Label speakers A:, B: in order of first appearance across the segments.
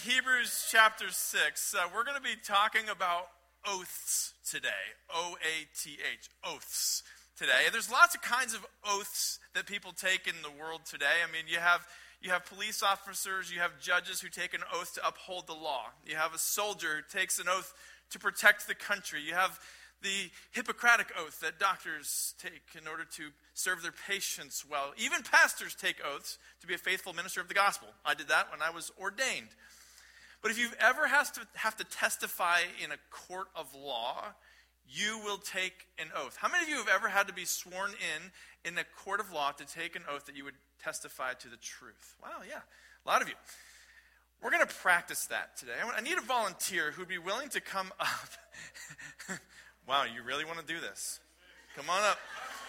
A: Hebrews chapter 6. We're going to be talking about oaths today. O-A-T-H, oaths today. There's lots of kinds of oaths that people take in the world today. I mean, you have police officers, you have judges who take an oath to uphold the law. You have a soldier who takes an oath to protect the country. You have the Hippocratic oath that doctors take in order to serve their patients well. Even pastors take oaths to be a faithful minister of the gospel. I did that when I was ordained. But if you've ever have to testify in a court of law, you will take an oath. How many of you have ever had to be sworn in a court of law to take an oath that you would testify to the truth? Wow, yeah, a lot of you. We're going to practice that today. I need a volunteer who'd be willing to come up. Wow, you really want to do this? Come on up.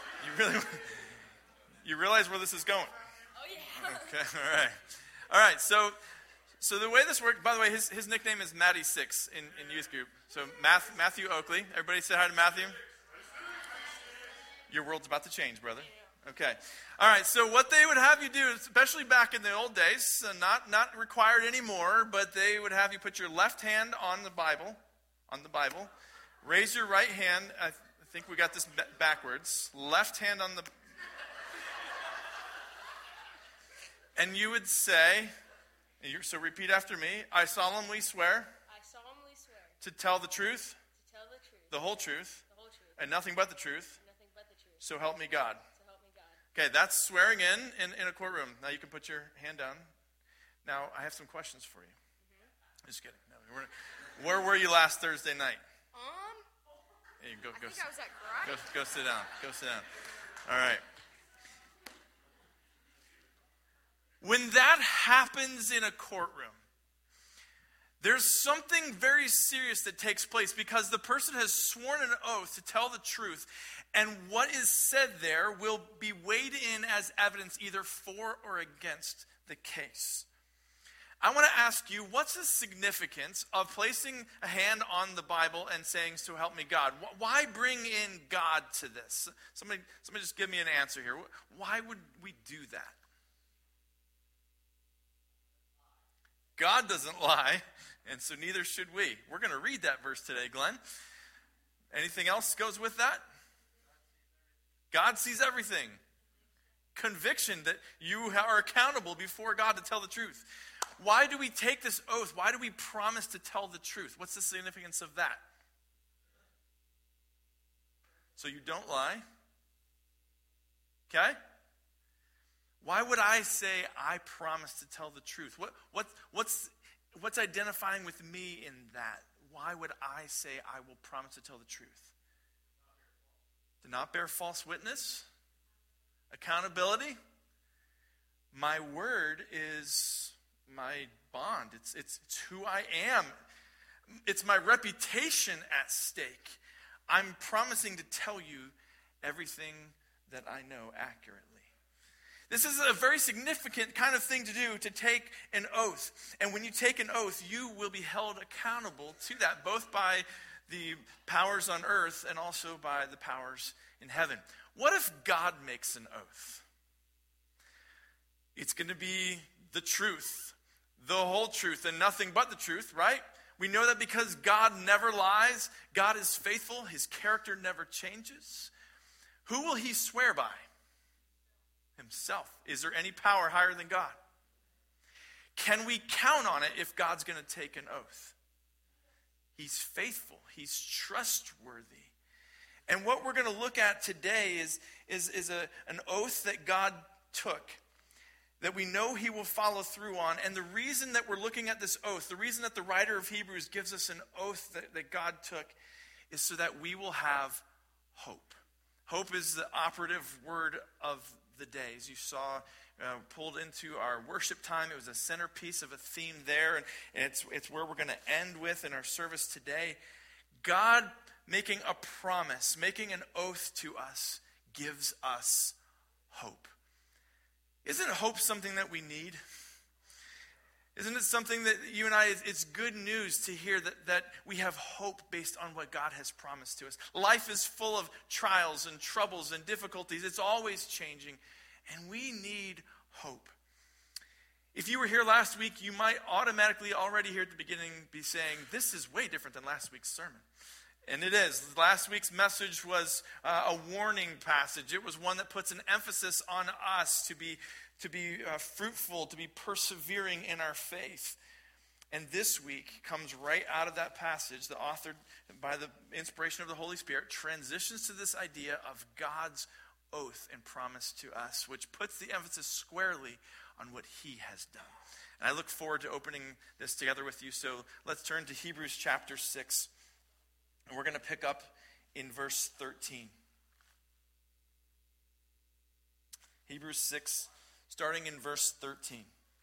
A: You realize where this is going?
B: Oh, yeah.
A: Okay, all right. So the way this works, by the way, his nickname is Matty6 in youth group. So Matthew Oakley. Everybody say hi to Matthew. Your world's about to change, brother. Okay. All right, so what they would have you do, especially back in the old days, not required anymore, but they would have you put your left hand on the Bible, raise your right hand. I think we got this backwards. Left hand on the... And you would say, so repeat after me, I solemnly swear to tell the truth, the whole truth, and nothing but the truth, so help me God. Okay, that's swearing in a courtroom. Now you can put your hand down. Now, I have some questions for you. Just kidding. No, where were you last Thursday night? Hey,
B: I think I was at Garage.
A: Go sit down. Go sit down. All right. When that happens in a courtroom, there's something very serious that takes place because the person has sworn an oath to tell the truth, and what is said there will be weighed in as evidence either for or against the case. I want to ask you, what's the significance of placing a hand on the Bible and saying, so help me God? Why bring in God to this? Somebody just give me an answer here. Why would we do that? God doesn't lie, and so neither should we. We're going to read that verse today, Glenn. Anything else goes with that? God sees everything. Conviction that you are accountable before God to tell the truth. Why do we take this oath? Why do we promise to tell the truth? What's the significance of that? So you don't lie? Okay? Why would I say I promise to tell the truth? What's identifying with me in that? Why would I say I will promise to tell the truth? To not bear false witness? Accountability? My word is my bond. It's who I am. It's my reputation at stake. I'm promising to tell you everything that I know accurately. This is a very significant kind of thing to do, to take an oath. And when you take an oath, you will be held accountable to that, both by the powers on earth and also by the powers in heaven. What if God makes an oath? It's going to be the truth, the whole truth, and nothing but the truth, right? We know that because God never lies, God is faithful, his character never changes. Who will he swear by? Himself. Is there any power higher than God? Can we count on it if God's going to take an oath? He's faithful. He's trustworthy. And what we're going to look at today is an oath that God took, that we know he will follow through on. And the reason that we're looking at this oath, the reason that the writer of Hebrews gives us an oath that God took, is so that we will have hope. Hope is the operative word of the day. As you saw pulled into our worship time, it was a centerpiece of a theme there, and it's where we're going to end with in our service today. God making a promise, making an oath to us, gives us hope. Isn't hope something that we need? Isn't it something that you and I, it's good news to hear that we have hope based on what God has promised to us. Life is full of trials and troubles and difficulties. It's always changing, and we need hope. If you were here last week, you might automatically already here at the beginning be saying, this is way different than last week's sermon. And it is. Last week's message was a warning passage. It was one that puts an emphasis on us to be fruitful, to be persevering in our faith. And this week comes right out of that passage. The author, by the inspiration of the Holy Spirit, transitions to this idea of God's oath and promise to us, which puts the emphasis squarely on what he has done. And I look forward to opening this together with you. So let's turn to Hebrews chapter 6. And we're going to pick up in verse 13. Hebrews 6, starting in verse 13.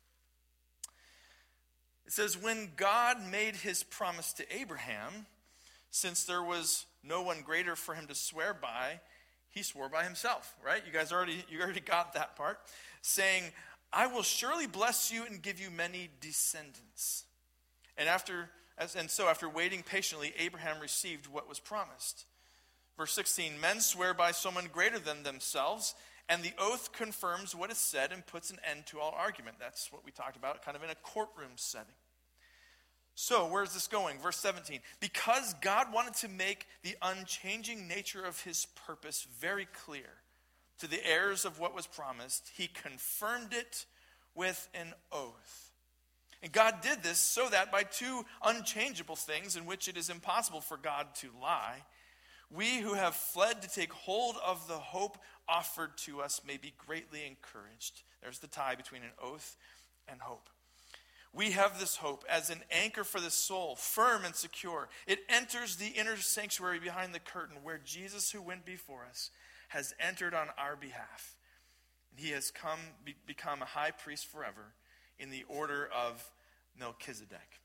A: It says, when God made his promise to Abraham, since there was no one greater for him to swear by, he swore by himself, right? You already got that part. Saying, I will surely bless you and give you many descendants. And so after waiting patiently, Abraham received what was promised. Verse 16, men swear by someone greater than themselves, and the oath confirms what is said and puts an end to all argument. That's what we talked about, kind of in a courtroom setting. So, where's this going? Verse 17, because God wanted to make the unchanging nature of his purpose very clear to the heirs of what was promised, he confirmed it with an oath. And God did this so that by two unchangeable things in which it is impossible for God to lie, we who have fled to take hold of the hope offered to us may be greatly encouraged. There's the tie between an oath and hope. We have this hope as an anchor for the soul, firm and secure. It enters the inner sanctuary behind the curtain where Jesus, who went before us, has entered on our behalf. He has become a high priest forever in the order of Melchizedek.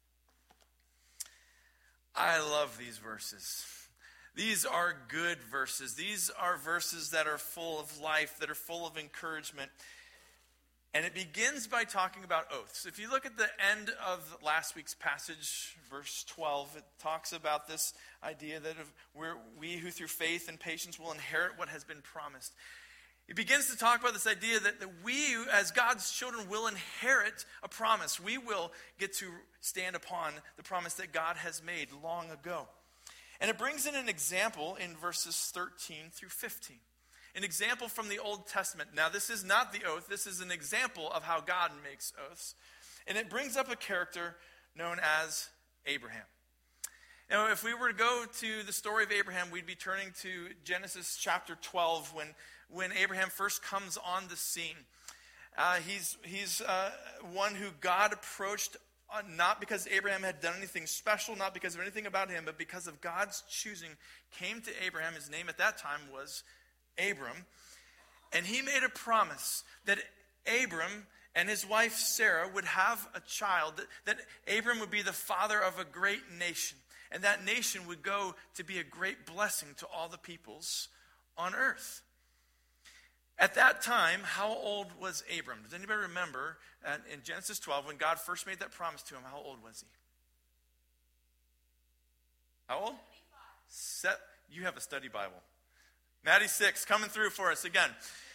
A: I love these verses. These are good verses. These are verses that are full of life, that are full of encouragement. And it begins by talking about oaths. If you look at the end of last week's passage, verse 12, it talks about this idea that we who through faith and patience will inherit what has been promised. It begins to talk about this idea that we, as God's children, will inherit a promise. We will get to stand upon the promise that God has made long ago. And it brings in an example in verses 13 through 15. An example from the Old Testament. Now, this is not the oath. This is an example of how God makes oaths. And it brings up a character known as Abraham. Now, if we were to go to the story of Abraham, we'd be turning to Genesis chapter 12 when Abraham first comes on the scene. He's one who God approached not because Abraham had done anything special, not because of anything about him, but because of God's choosing, came to Abraham. His name at that time was Abram. And he made a promise that Abram and his wife Sarah would have a child, that Abram would be the father of a great nation. And that nation would go to be a great blessing to all the peoples on earth. At that time, how old was Abram? Does anybody remember in Genesis 12 when God first made that promise to him? How old was he? How old? 75. You have a study Bible. Maddie 6 coming through for us again.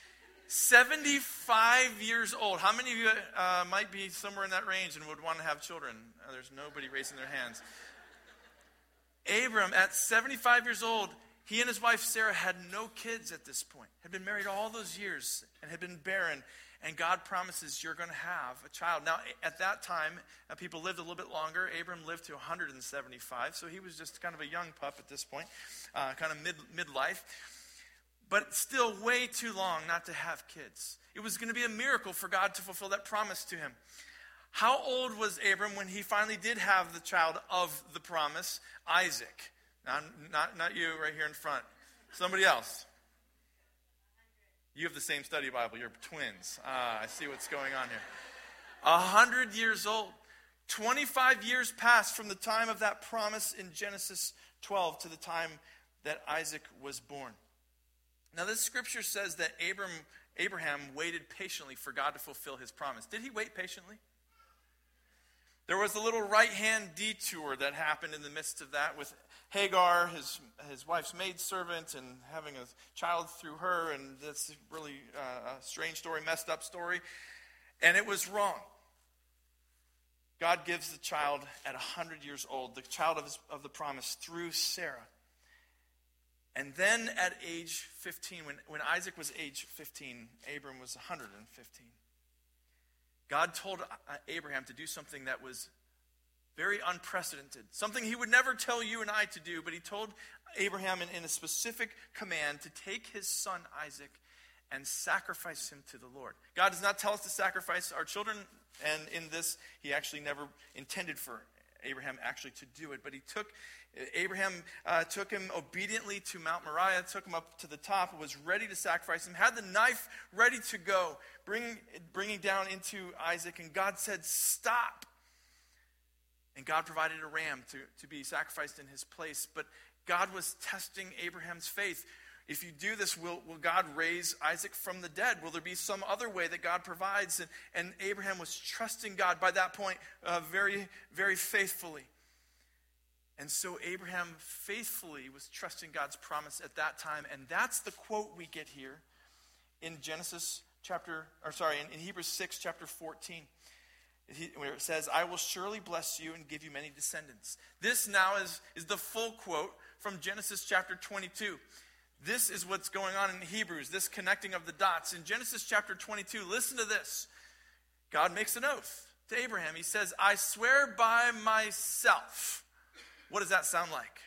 A: 75 years old. How many of you might be somewhere in that range and would want to have children? There's nobody raising their hands. Abram, at 75 years old, he and his wife Sarah had no kids at this point. Had been married all those years and had been barren. And God promises you're going to have a child. Now, at that time, people lived a little bit longer. Abram lived to 175. So he was just kind of a young pup at this point. Kind of midlife. But still way too long not to have kids. It was going to be a miracle for God to fulfill that promise to him. How old was Abram when he finally did have the child of the promise, Isaac? Now, not you right here in front. Somebody else. You have the same study Bible. You're twins. I see what's going on here. 100 years old. 25 years passed from the time of that promise in Genesis 12 to the time that Isaac was born. Now, this scripture says that Abraham waited patiently for God to fulfill his promise. Did he wait patiently? There was a little right-hand detour that happened in the midst of that with Hagar, his wife's maidservant, and having a child through her. And that's really a strange story, messed up story. And it was wrong. God gives the child at 100 years old, the child of the promise, through Sarah. And then at age 15, when Isaac was age 15, Abram was 115. God told Abraham to do something that was very unprecedented, something he would never tell you and I to do, but he told Abraham in a specific command to take his son Isaac and sacrifice him to the Lord. God does not tell us to sacrifice our children, and in this, he actually never intended for Abraham actually to do it, but Abraham took him obediently to Mount Moriah, took him up to the top, was ready to sacrifice him, had the knife ready to go, bringing down into Isaac, and God said, stop. And God provided a ram to be sacrificed in his place, but God was testing Abraham's faith. If you do this, will God raise Isaac from the dead? Will there be some other way that God provides? And Abraham was trusting God by that point very, very faithfully. And so Abraham faithfully was trusting God's promise at that time. And that's the quote we get here in in Hebrews 6, chapter 14. Where it says, I will surely bless you and give you many descendants. This now is the full quote from Genesis chapter 22. This is what's going on in Hebrews, this connecting of the dots. In Genesis chapter 22, listen to this. God makes an oath to Abraham. He says, I swear by myself. What does that sound like?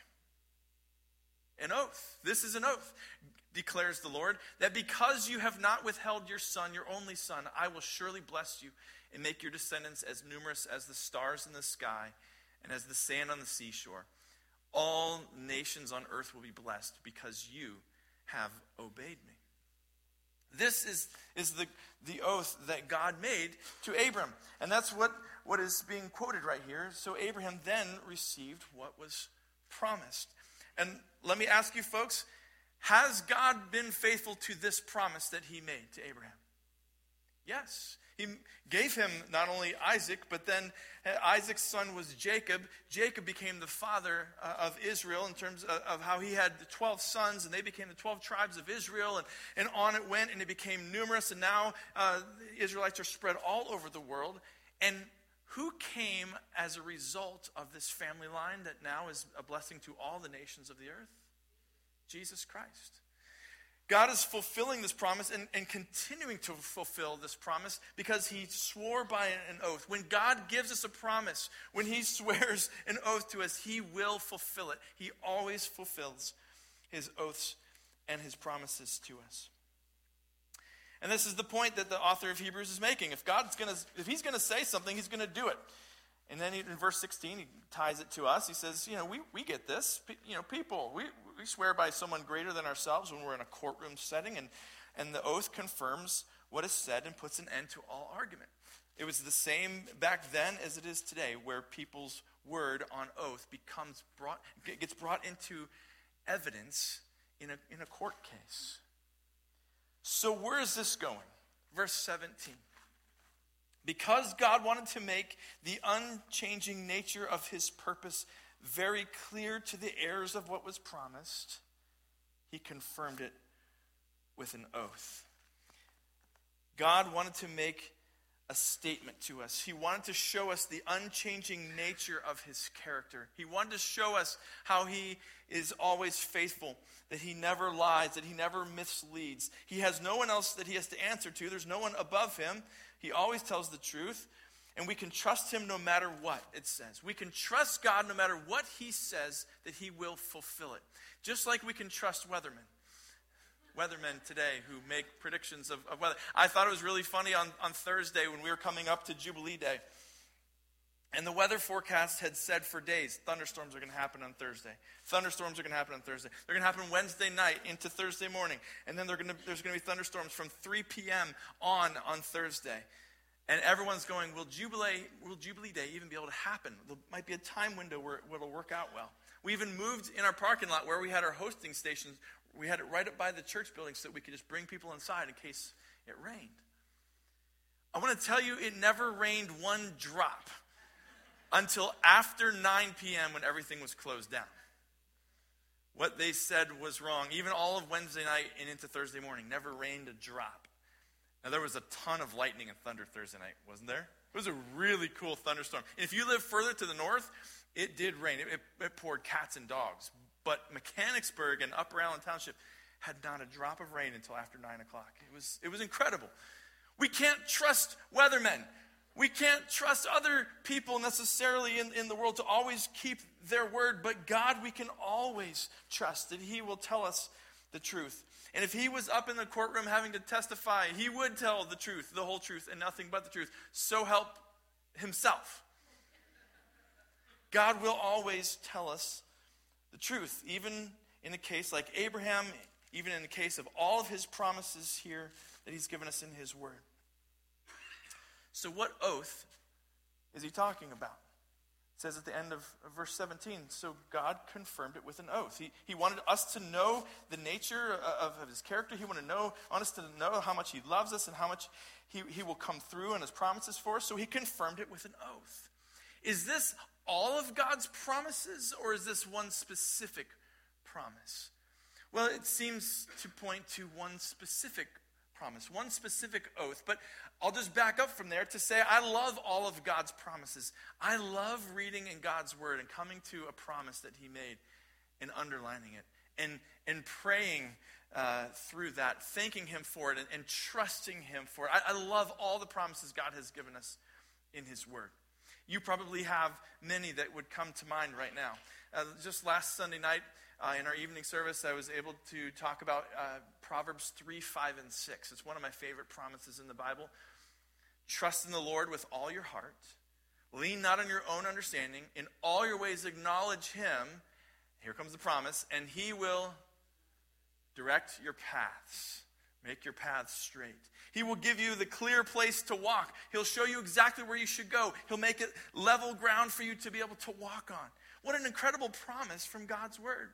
A: An oath. This is an oath, declares the Lord, that because you have not withheld your son, your only son, I will surely bless you and make your descendants as numerous as the stars in the sky and as the sand on the seashore. All nations on earth will be blessed because you have obeyed me. This is the oath that God made to Abram. And that's what is being quoted right here. So Abraham then received what was promised. And let me ask you folks, has God been faithful to this promise that he made to Abraham? Yes. He gave him not only Isaac, but then Isaac's son was Jacob. Jacob became the father of Israel in terms of how he had the 12 sons, and they became the 12 tribes of Israel, and on it went, and it became numerous, and now the Israelites are spread all over the world. And who came as a result of this family line that now is a blessing to all the nations of the earth? Jesus Christ. God is fulfilling this promise and continuing to fulfill this promise because he swore by an oath. When God gives us a promise, when he swears an oath to us, he will fulfill it. He always fulfills his oaths and his promises to us. And this is the point that the author of Hebrews is making. If he's going to say something, he's going to do it. And then in verse 16, he ties it to us. He says, we get this. People, we swear by someone greater than ourselves when we're in a courtroom setting, and the oath confirms what is said and puts an end to all argument. It was the same back then as it is today, where people's word on oath gets brought into evidence in a court case. So where is this going? Verse 17. Because God wanted to make the unchanging nature of his purpose very clear to the heirs of what was promised, he confirmed it with an oath. God wanted to make a statement to us. He wanted to show us the unchanging nature of his character. He wanted to show us how he is always faithful, that he never lies, that he never misleads. He has no one else that he has to answer to. There's no one above him. He always tells the truth, and we can trust him no matter what, it says. We can trust God no matter what he says, that he will fulfill it. Just like we can trust weathermen today who make predictions of weather. I thought it was really funny on Thursday when we were coming up to Jubilee Day. And the weather forecast had said for days, thunderstorms are going to happen on Thursday. Thunderstorms are going to happen on Thursday. They're going to happen Wednesday night into Thursday morning. And then there's going to be thunderstorms from 3 p.m. on Thursday. And everyone's going, will Jubilee Day even be able to happen? There might be a time window where it'll work out well. We even moved in our parking lot where we had our hosting stations. We had it right up by the church building so that we could just bring people inside in case it rained. I want to tell you, it never rained one drop until after 9 p.m. when everything was closed down. What they said was wrong. Even all of Wednesday night and into Thursday morning, never rained a drop. Now, there was a ton of lightning and thunder Thursday night, wasn't there? It was a really cool thunderstorm. And if you live further to the north, it did rain. It poured cats and dogs. But Mechanicsburg and Upper Allen Township had not a drop of rain until after 9 o'clock. It was incredible. We can't trust weathermen. We can't trust other people necessarily in the world to always keep their word. But God, we can always trust that he will tell us the truth. And if he was up in the courtroom having to testify, he would tell the truth, the whole truth, and nothing but the truth. So help himself. God will always tell us the truth, even in a case like Abraham, even in the case of all of his promises here that he's given us in his word. So what oath is he talking about? It says at the end of verse 17, so God confirmed it with an oath. He wanted us to know the nature of his character. He wanted us to know how much he loves us and how much he will come through in his promises for us. So he confirmed it with an oath. Is this all of God's promises, or is this one specific promise? Well, it seems to point to one specific promise, one specific oath. But I'll just back up from there to say I love all of God's promises. I love reading in God's word and coming to a promise that he made and underlining it and praying through that, thanking him for it and trusting him for it. I love all the promises God has given us in his word. You probably have many that would come to mind right now. Just last Sunday night in our evening service, I was able to talk about Proverbs 3, 5, and 6. It's one of my favorite promises in the Bible. Trust in the Lord with all your heart. Lean not on your own understanding. In all your ways acknowledge him. Here comes the promise. And he will direct your paths. Make your paths straight. He will give you the clear place to walk. He'll show you exactly where you should go. He'll make it level ground for you to be able to walk on. What an incredible promise from God's word.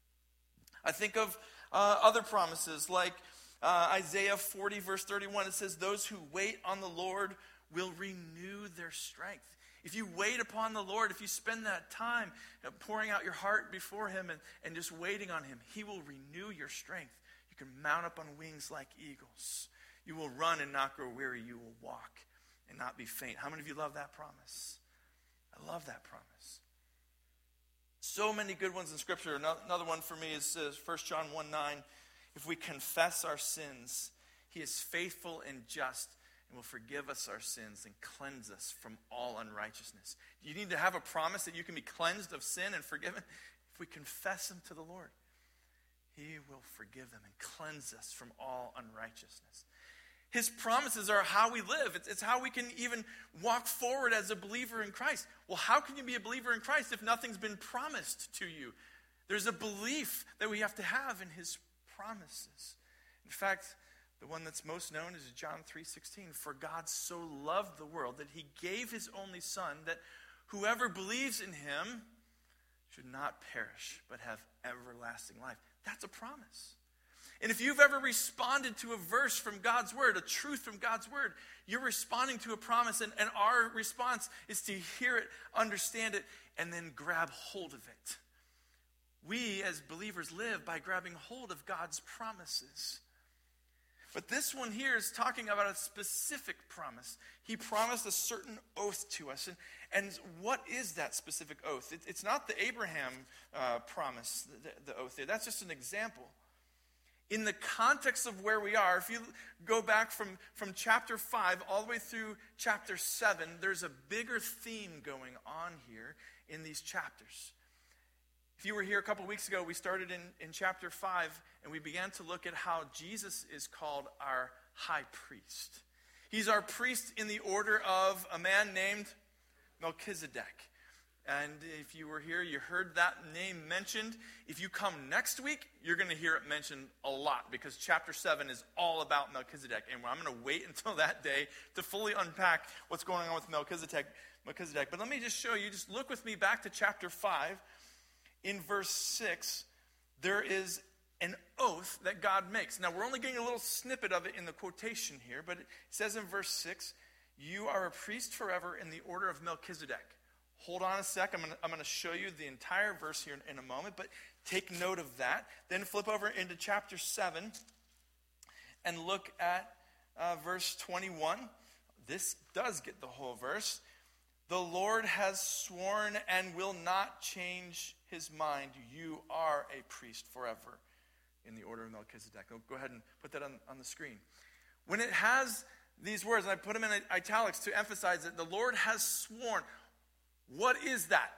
A: I think of other promises like Isaiah 40 verse 31. It says, those who wait on the Lord will renew their strength. If you wait upon the Lord, if you spend that time pouring out your heart before him and just waiting on him, he will renew your strength. You can mount up on wings like eagles. You will run and not grow weary. You will walk and not be faint. How many of you love that promise? I love that promise. So many good ones in Scripture. Another one for me is 1 John 1:9. If we confess our sins, he is faithful and just and will forgive us our sins and cleanse us from all unrighteousness. You need to have a promise that you can be cleansed of sin and forgiven. If we confess them to the Lord, he will forgive them and cleanse us from all unrighteousness. His promises are how we live. It's how we can even walk forward as a believer in Christ. Well, how can you be a believer in Christ if nothing's been promised to you? There's a belief that we have to have in his promises. In fact, the one that's most known is John 3:16. For God so loved the world that he gave his only son, that whoever believes in him should not perish but have everlasting life. That's a promise. And if you've ever responded to a verse from God's word, a truth from God's word, you're responding to a promise, and our response is to hear it, understand it, and then grab hold of it. We as believers live by grabbing hold of God's promises. But this one here is talking about a specific promise. He promised a certain oath to us. And what is that specific oath? It's not the Abraham promise, the oath there. That's just an example. In the context of where we are, if you go back from chapter 5 all the way through chapter 7, there's a bigger theme going on here in these chapters. If you were here a couple weeks ago, we started in chapter 5, and we began to look at how Jesus is called our high priest. He's our priest in the order of a man named Melchizedek. And if you were here, you heard that name mentioned. If you come next week, you're going to hear it mentioned a lot, because chapter 7 is all about Melchizedek. And I'm going to wait until that day to fully unpack what's going on with Melchizedek. But let me just show you, just look with me back to chapter 5. In verse 6, there is an oath that God makes. Now, we're only getting a little snippet of it in the quotation here, but it says in verse 6, you are a priest forever in the order of Melchizedek. Hold on a sec. I'm going to show you the entire verse here in a moment, but take note of that. Then flip over into chapter 7 and look at verse 21. this does get the whole verse. The Lord has sworn and will not change his mind. You are a priest forever in the order of Melchizedek. I'll go ahead and put that on the screen. When it has these words, and I put them in italics to emphasize that the Lord has sworn. What is that?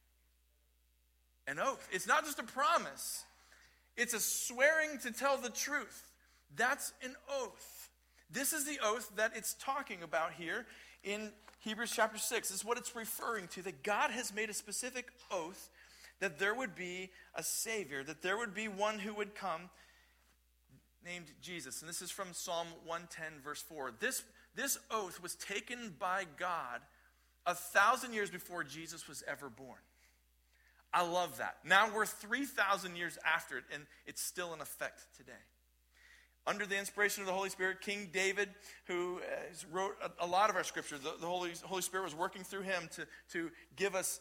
A: An oath. It's not just a promise. It's a swearing to tell the truth. That's an oath. This is the oath that it's talking about here in Hebrews chapter 6. This is what it's referring to, that God has made a specific oath that there would be a Savior, that there would be one who would come named Jesus. And this is from Psalm 110, verse 4. This oath was taken by God 1,000 years before Jesus was ever born. I love that. Now we're 3,000 years after it, and it's still in effect today. Under the inspiration of the Holy Spirit, King David, who wrote a lot of our scriptures, the Holy Spirit was working through him to give us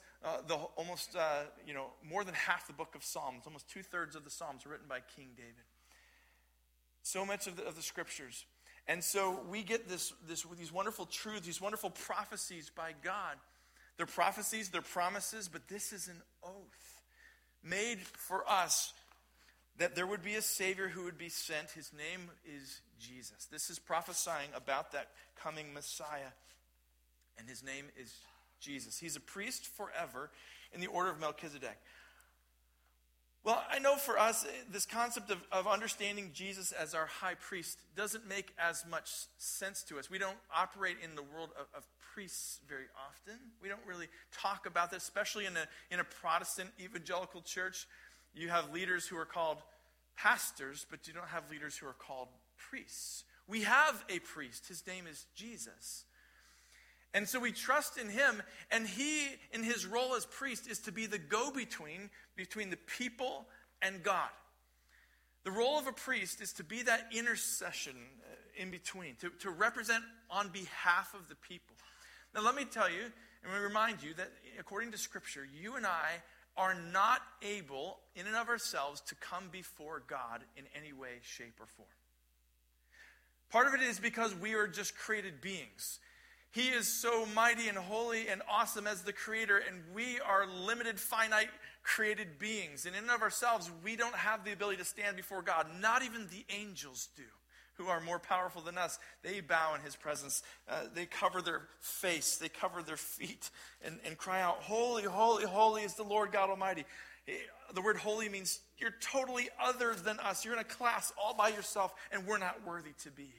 A: more than half the book of Psalms. Almost 2/3 of the Psalms were written by King David. So much of the scriptures. And so we get these wonderful truths, these wonderful prophecies by God. They're prophecies, they're promises, but this is an oath made for us that there would be a Savior who would be sent. His name is Jesus. This is prophesying about that coming Messiah, and his name is Jesus. He's a priest forever in the order of Melchizedek. Well, I know for us, this concept of understanding Jesus as our high priest doesn't make as much sense to us. We don't operate in the world of priests very often. We don't really talk about this, especially in a Protestant evangelical church. You have leaders who are called pastors, but you don't have leaders who are called priests. We have a priest. His name is Jesus. And so we trust in him, and he, in his role as priest, is to be the go-between between the people and God. The role of a priest is to be that intercession in between, to represent on behalf of the people. Now let me tell you, and we remind you that according to Scripture, you and I are not able, in and of ourselves, to come before God in any way, shape, or form. Part of it is because we are just created beings. He is so mighty and holy and awesome as the creator, and we are limited, finite, created beings. And in and of ourselves, we don't have the ability to stand before God. Not even the angels do, who are more powerful than us. They bow in his presence. They cover their face. They cover their feet and cry out, "Holy, holy, holy is the Lord God Almighty." The word holy means you're totally other than us. You're in a class all by yourself, and we're not worthy to be here.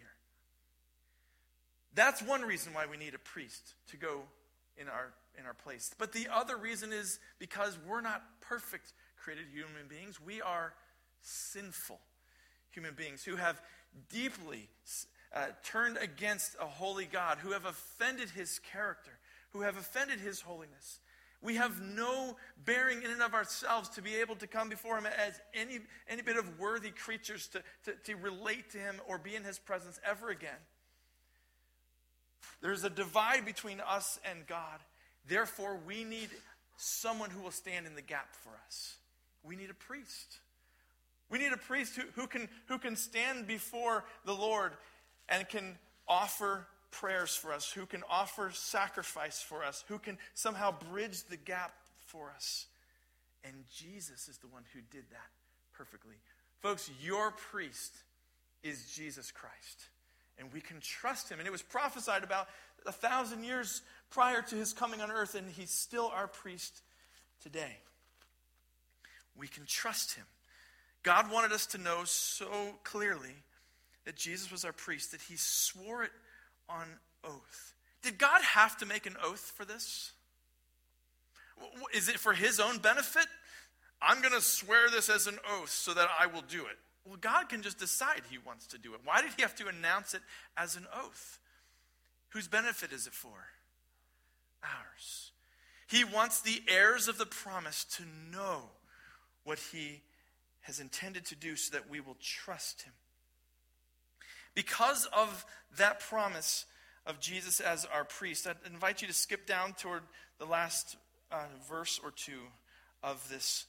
A: That's one reason why we need a priest to go in our place. But the other reason is because we're not perfect created human beings. We are sinful human beings who have deeply turned against a holy God, who have offended his character, who have offended his holiness. We have no bearing in and of ourselves to be able to come before him as any bit of worthy creatures to relate to him or be in his presence ever again. There's a divide between us and God. Therefore, we need someone who will stand in the gap for us. We need a priest. We need a priest who can stand before the Lord and can offer prayers for us, who can offer sacrifice for us, who can somehow bridge the gap for us. And Jesus is the one who did that perfectly. Folks, your priest is Jesus Christ. And we can trust him. And it was prophesied about 1,000 years prior to his coming on earth, and he's still our priest today. We can trust him. God wanted us to know so clearly that Jesus was our priest, that he swore it on oath. Did God have to make an oath for this? Is it for his own benefit? I'm going to swear this as an oath so that I will do it. Well, God can just decide he wants to do it. Why did he have to announce it as an oath? Whose benefit is it for? Ours. He wants the heirs of the promise to know what he has intended to do so that we will trust him. Because of that promise of Jesus as our priest, I'd invite you to skip down toward the last verse or two of this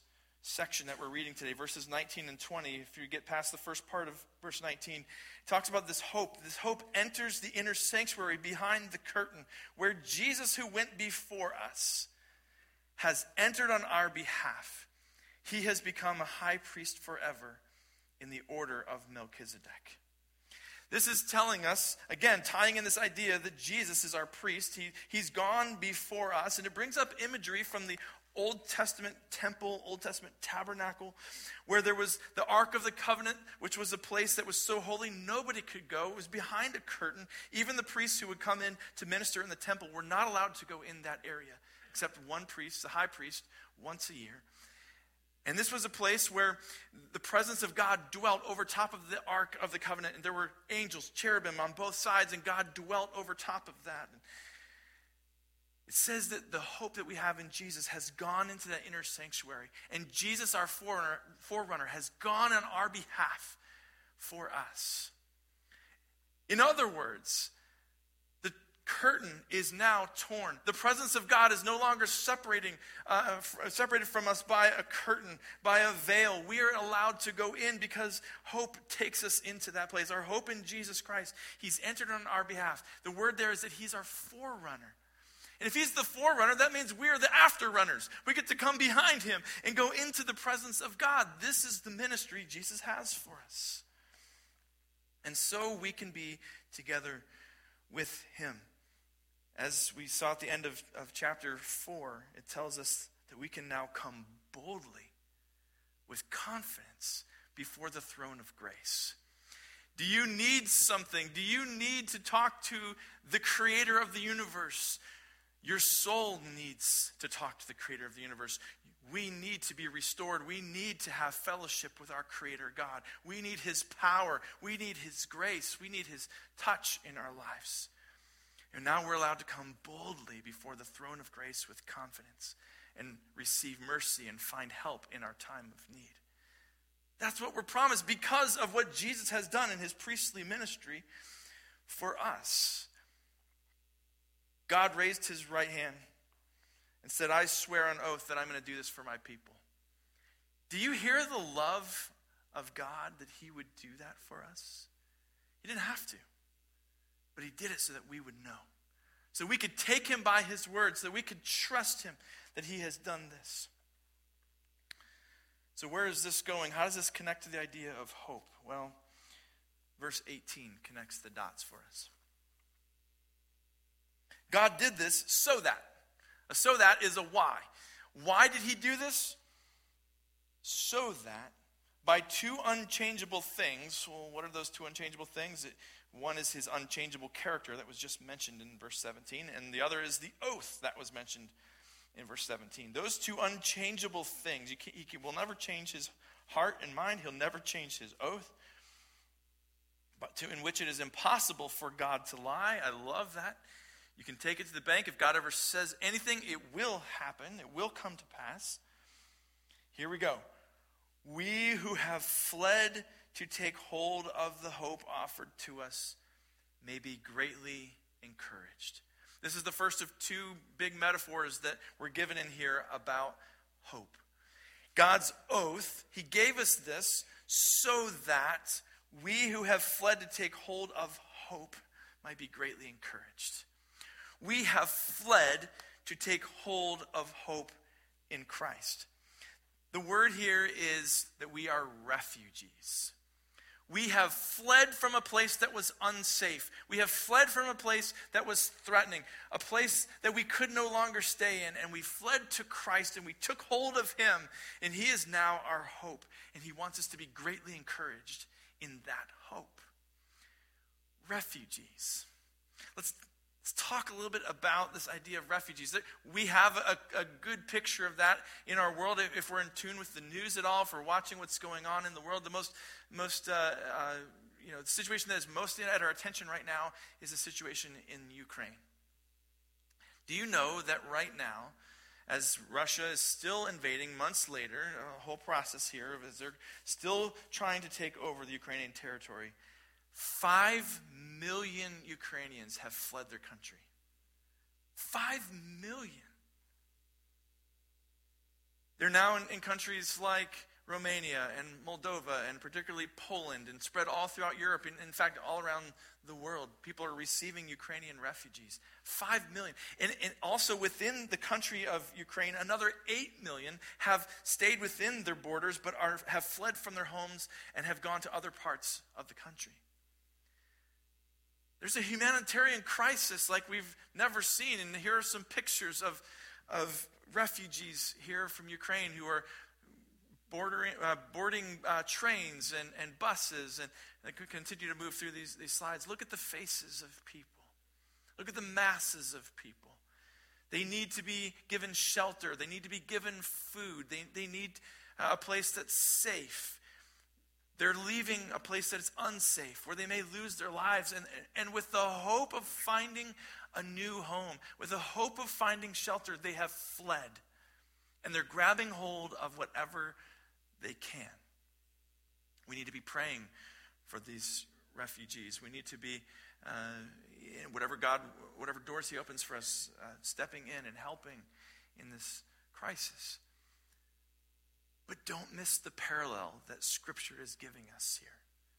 A: section that we're reading today, verses 19 and 20, if you get past the first part of verse 19, it talks about this hope. This hope enters the inner sanctuary behind the curtain, where Jesus, who went before us, has entered on our behalf. He has become a high priest forever in the order of Melchizedek. This is telling us, again, tying in this idea that Jesus is our priest. He's gone before us, and it brings up imagery from the Old Testament temple, Old Testament tabernacle, where there was the Ark of the Covenant, which was a place that was so holy nobody could go. It was behind a curtain. Even the priests who would come in to minister in the temple were not allowed to go in that area, except one priest, the high priest, once a year. And this was a place where the presence of God dwelt over top of the Ark of the Covenant, and there were angels, cherubim on both sides, and God dwelt over top of that. It says that the hope that we have in Jesus has gone into that inner sanctuary. And Jesus, our forerunner, has gone on our behalf for us. In other words, the curtain is now torn. The presence of God is no longer separated from us by a curtain, by a veil. We are allowed to go in because hope takes us into that place. Our hope in Jesus Christ, he's entered on our behalf. The word there is that he's our forerunner. And if he's the forerunner, that means we're the afterrunners. We get to come behind him and go into the presence of God. This is the ministry Jesus has for us. And so we can be together with him. As we saw at the end of chapter 4, it tells us that we can now come boldly with confidence before the throne of grace. Do you need something? Do you need to talk to the creator of the universe? Your soul needs to talk to the creator of the universe. We need to be restored. We need to have fellowship with our creator God. We need his power. We need his grace. We need his touch in our lives. And now we're allowed to come boldly before the throne of grace with confidence and receive mercy and find help in our time of need. That's what we're promised because of what Jesus has done in his priestly ministry for us. God raised his right hand and said, I swear on oath that I'm going to do this for my people. Do you hear the love of God that he would do that for us? He didn't have to, but he did it so that we would know. So we could take him by his word, so that we could trust him that he has done this. So where is this going? How does this connect to the idea of hope? Well, verse 18 connects the dots for us. God did this so that. A so that is a why. Why did he do this? So that by two unchangeable things. Well, what are those two unchangeable things? One is his unchangeable character that was just mentioned in verse 17, and the other is the oath that was mentioned in verse 17. Those two unchangeable things. He will never change his heart and mind. He'll never change his oath, but in which it is impossible for God to lie. I love that. You can take it to the bank. If God ever says anything, it will happen. It will come to pass. Here we go. We who have fled to take hold of the hope offered to us may be greatly encouraged. This is the first of two big metaphors that were given in here about hope. God's oath, he gave us this so that we who have fled to take hold of hope might be greatly encouraged. We have fled to take hold of hope in Christ. The word here is that we are refugees. We have fled from a place that was unsafe. We have fled from a place that was threatening, a place that we could no longer stay in, and we fled to Christ and we took hold of him, and he is now our hope, and he wants us to be greatly encouraged in that hope. Refugees. Let's talk a little bit about this idea of refugees. We have a good picture of that in our world if we're in tune with the news at all, if we're watching what's going on in the world. The situation that is most at our attention right now is the situation in Ukraine. Do you know that right now, as Russia is still invading months later, a whole process here, as they're still trying to take over the Ukrainian territory, 5 million Ukrainians have fled their country. 5 million. They're now in countries like Romania and Moldova and particularly Poland and spread all throughout Europe. In fact, all around the world, people are receiving Ukrainian refugees. 5 million. And also within the country of Ukraine, another 8 million have stayed within their borders but have fled from their homes and have gone to other parts of the country. There's a humanitarian crisis like we've never seen. And here are some pictures of refugees here from Ukraine who are boarding trains and buses, and they could continue to move through these slides. Look at the faces of people. Look at the masses of people. They need to be given shelter. They need to be given food. They need a place that's safe. They're leaving a place that is unsafe, where they may lose their lives. And with the hope of finding a new home, with the hope of finding shelter, they have fled. And they're grabbing hold of whatever they can. We need to be praying for these refugees. We need to be, whatever doors he opens for us, stepping in and helping in this crisis. But don't miss the parallel that Scripture is giving us here.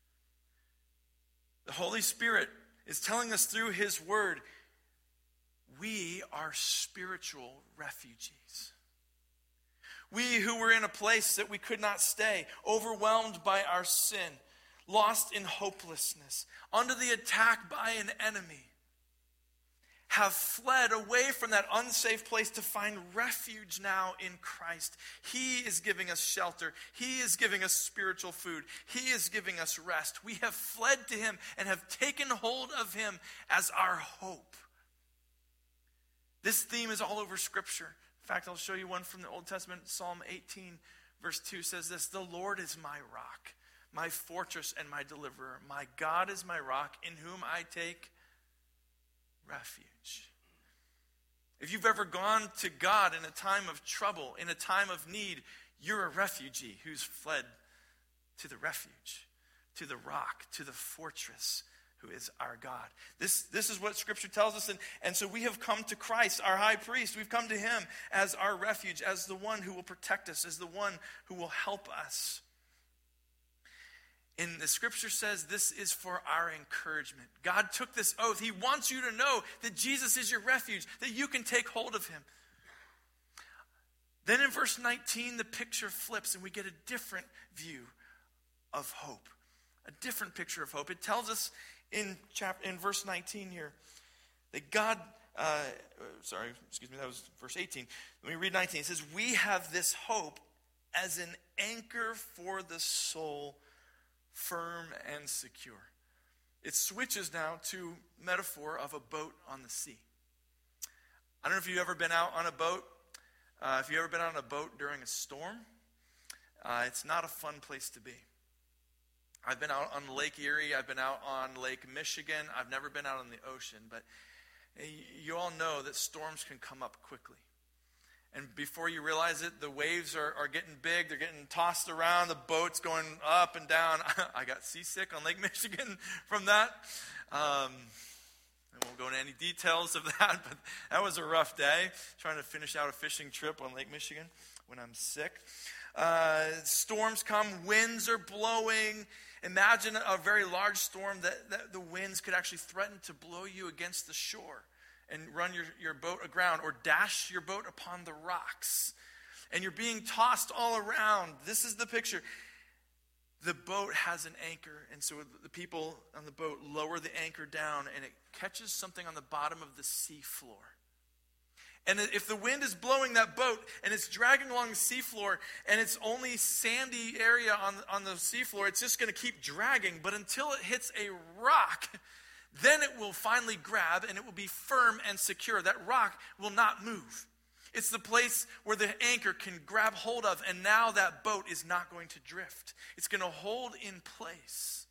A: The Holy Spirit is telling us through His Word, we are spiritual refugees. We who were in a place that we could not stay, overwhelmed by our sin, lost in hopelessness, under the attack by an enemy, have fled away from that unsafe place to find refuge now in Christ. He is giving us shelter. He is giving us spiritual food. He is giving us rest. We have fled to Him and have taken hold of Him as our hope. This theme is all over Scripture. In fact, I'll show you one from the Old Testament. Psalm 18, verse 2 says this: "The Lord is my rock, my fortress and my deliverer. My God is my rock, in whom I take refuge." If you've ever gone to God in a time of trouble, in a time of need, you're a refugee who's fled to the refuge, to the rock, to the fortress who is our God. This is what Scripture tells us. And so we have come to Christ, our high priest. We've come to Him as our refuge, as the one who will protect us, as the one who will help us. And the Scripture says this is for our encouragement. God took this oath. He wants you to know that Jesus is your refuge, that you can take hold of Him. Then in verse 19, the picture flips and we get a different view of hope. A different picture of hope. It tells us in verse 19 here that God, that was verse 18. Let me read 19. It says, "We have this hope as an anchor for the soul, firm and secure." It switches now to metaphor of a boat on the sea. I don't know if you've ever been out on a boat. If you've ever been out on a boat during a storm, it's not a fun place to be. I've been out on Lake Erie. I've been out on Lake Michigan. I've never been out on the ocean, but you all know that storms can come up quickly. And before you realize it, the waves are getting big. They're getting tossed around. The boat's going up and down. I got seasick on Lake Michigan from that. I won't go into any details of that, but that was a rough day, trying to finish out a fishing trip on Lake Michigan when I'm sick. Storms come. Winds are blowing. Imagine a very large storm that the winds could actually threaten to blow you against the shore and run your boat aground or dash your boat upon the rocks. And you're being tossed all around. This is the picture. The boat has an anchor, and so the people on the boat lower the anchor down, and it catches something on the bottom of the seafloor. And if the wind is blowing that boat, and it's dragging along the seafloor, and it's only sandy area on the seafloor, it's just going to keep dragging. But until it hits a rock, then it will finally grab, and it will be firm and secure. That rock will not move. It's the place where the anchor can grab hold of, and now that boat is not going to drift. It's going to hold in place.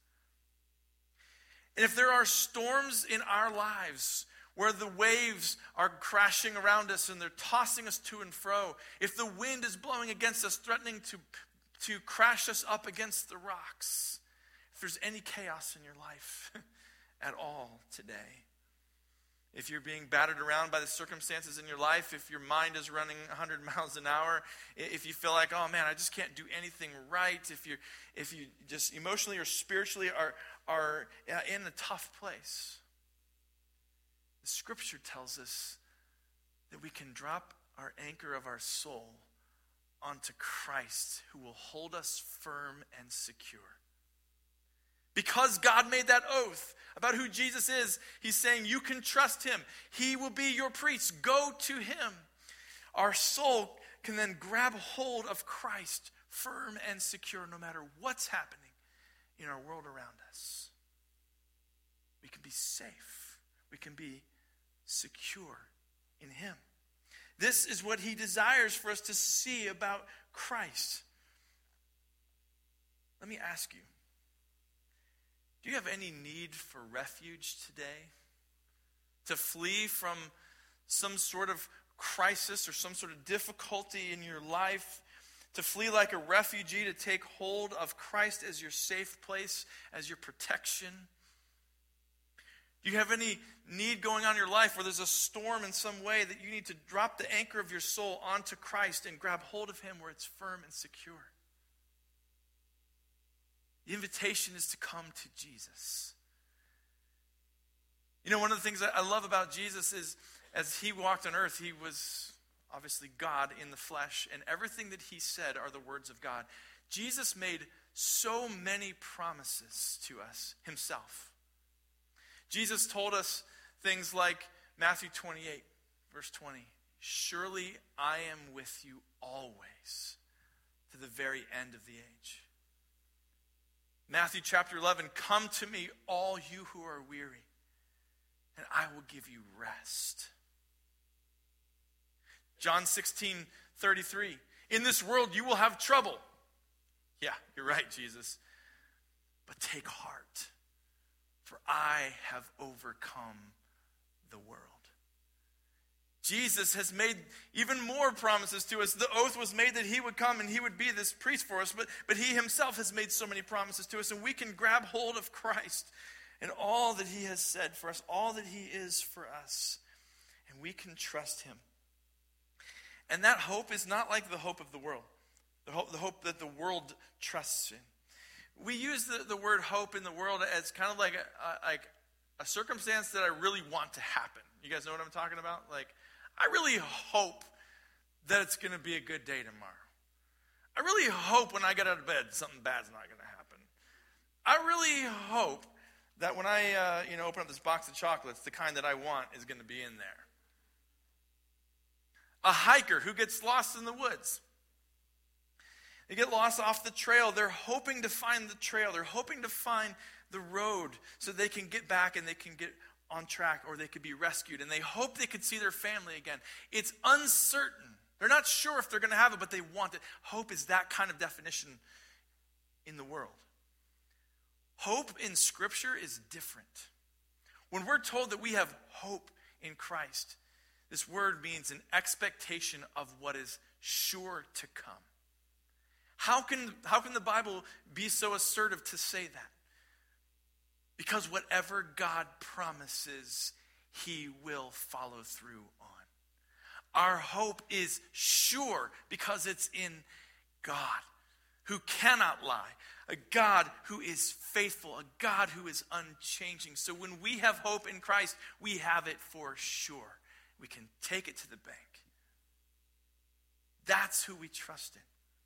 A: And if there are storms in our lives where the waves are crashing around us and they're tossing us to and fro, if the wind is blowing against us, threatening to crash us up against the rocks, if there's any chaos in your life at all today, If you're being battered around by the circumstances in your life, if your mind is running 100 miles an hour, if you feel like, oh man, I just can't do anything right, if you just emotionally or spiritually are in a tough place, the scripture tells us that we can drop our anchor of our soul onto Christ, who will hold us firm and secure. Because God made that oath about who Jesus is, he's saying you can trust him. He will be your priest. Go to him. Our soul can then grab hold of Christ, firm and secure, no matter what's happening in our world around us. We can be safe. We can be secure in him. This is what he desires for us to see about Christ. Let me ask you, do you have any need for refuge today? To flee from some sort of crisis or some sort of difficulty in your life? To flee like a refugee, to take hold of Christ as your safe place, as your protection? Do you have any need going on in your life where there's a storm in some way that you need to drop the anchor of your soul onto Christ and grab hold of him where it's firm and secure? The invitation is to come to Jesus. You know, one of the things that I love about Jesus is as he walked on earth, he was obviously God in the flesh, and everything that he said are the words of God. Jesus made so many promises to us himself. Jesus told us things like Matthew 28, verse 20, surely I am with you always to the very end of the age. Matthew chapter 11, come to me, all you who are weary, and I will give you rest. John 16:33, in this world you will have trouble. Yeah, you're right, Jesus. But take heart, for I have overcome the world. Jesus has made even more promises to us. The oath was made that he would come and he would be this priest for us, but he himself has made so many promises to us, and we can grab hold of Christ and all that he has said for us, all that he is for us, and we can trust him. And that hope is not like the hope of the world, the hope that the world trusts in. We use the word hope in the world as kind of like a circumstance that I really want to happen. You guys know what I'm talking about? Like, I really hope that it's going to be a good day tomorrow. I really hope when I get out of bed, something bad's not going to happen. I really hope that when I open up this box of chocolates, the kind that I want is going to be in there. A hiker who gets lost in the woods. They get lost off the trail. They're hoping to find the trail. They're hoping to find the road so they can get back and they can get on track, or they could be rescued, and they hope they could see their family again. It's uncertain. They're not sure if they're going to have it, but they want it. Hope is that kind of definition in the world. Hope in Scripture is different. When we're told that we have hope in Christ, this word means an expectation of what is sure to come. How can the Bible be so assertive to say that? Because whatever God promises, he will follow through on. Our hope is sure because it's in God, who cannot lie, a God who is faithful, a God who is unchanging. So when we have hope in Christ, we have it for sure. We can take it to the bank. That's who we trust in.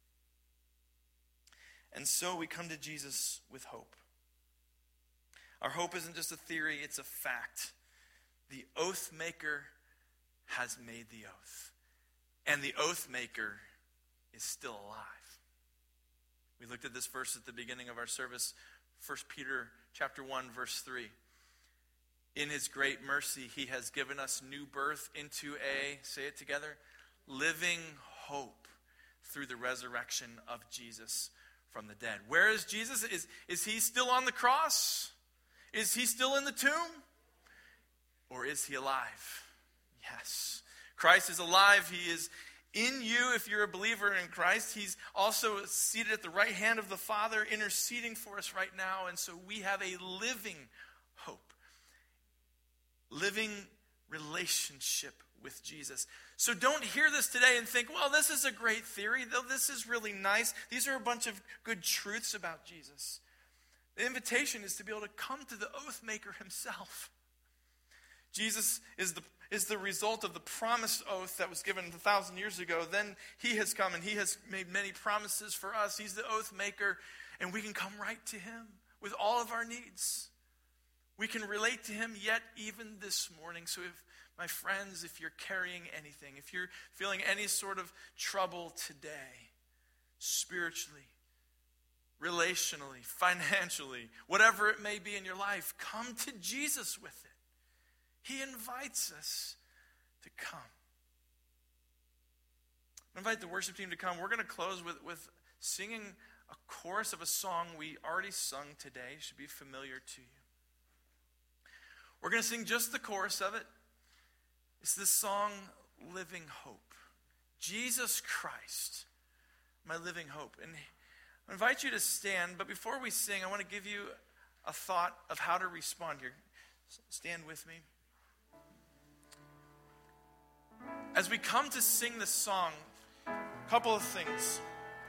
A: And so we come to Jesus with hope. Our hope isn't just a theory, it's a fact. The oath maker has made the oath. And the oath maker is still alive. We looked at this verse at the beginning of our service, 1 Peter chapter 1, verse 3. In his great mercy, he has given us new birth into a, say it together, living hope through the resurrection of Jesus from the dead. Where is Jesus? Is he still on the cross? Is he still in the tomb? Or is he alive? Yes. Christ is alive. He is in you if you're a believer in Christ. He's also seated at the right hand of the Father, interceding for us right now. And so we have a living hope. Living relationship with Jesus. So don't hear this today and think, well, this is a great theory, though this is really nice. These are a bunch of good truths about Jesus. The invitation is to be able to come to the oath maker himself. Jesus is the result of the promised oath that was given 1,000 years ago. Then he has come and he has made many promises for us. He's the oath maker, and we can come right to him with all of our needs. We can relate to him yet even this morning. So my friends, if you're carrying anything, if you're feeling any sort of trouble today, spiritually, relationally, financially, whatever it may be in your life, come to Jesus with it. He invites us to come. I invite the worship team to come. We're going to close with singing a chorus of a song we already sung today. It should be familiar to you. We're going to sing just the chorus of it. It's this song, Living Hope. Jesus Christ, my living hope. And I invite you to stand, but before we sing, I want to give you a thought of how to respond here. Stand with me. As we come to sing this song, a couple of things.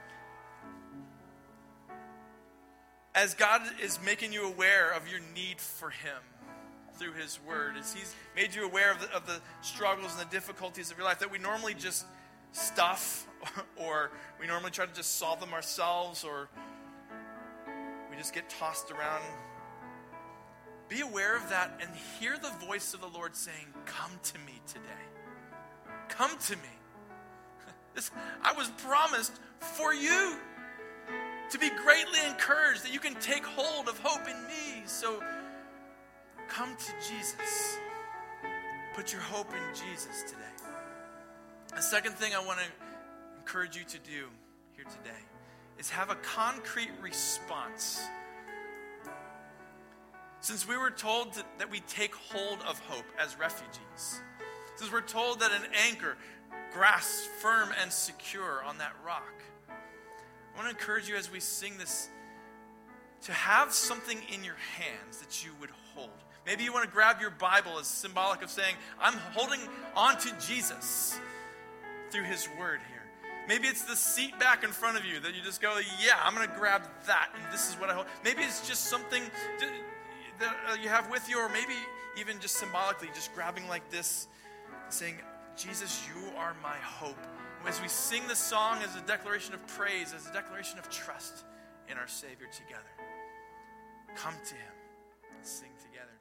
A: As God is making you aware of your need for him through his word, as he's made you aware of the struggles and the difficulties of your life that we normally just stuff, or we normally try to just solve them ourselves, or we just get tossed around. Be aware of that and hear the voice of the Lord saying, come to me today. Come to me. I was promised for you to be greatly encouraged, that you can take hold of hope in me. So come to Jesus. Put your hope in Jesus today. The second thing I want to encourage you to do here today is have a concrete response. Since we were told that we take hold of hope as refugees, since we're told that an anchor grasps firm and secure on that rock, I want to encourage you as we sing this to have something in your hands that you would hold. Maybe you want to grab your Bible as symbolic of saying, I'm holding on to Jesus through his word here. Maybe it's the seat back in front of you that you just go, yeah, I'm going to grab that, and this is what I hold. Maybe it's just something that you have with you, or maybe even just symbolically, just grabbing like this, saying, Jesus, you are my hope. As we sing this song as a declaration of praise, as a declaration of trust in our Savior together, come to him and sing together.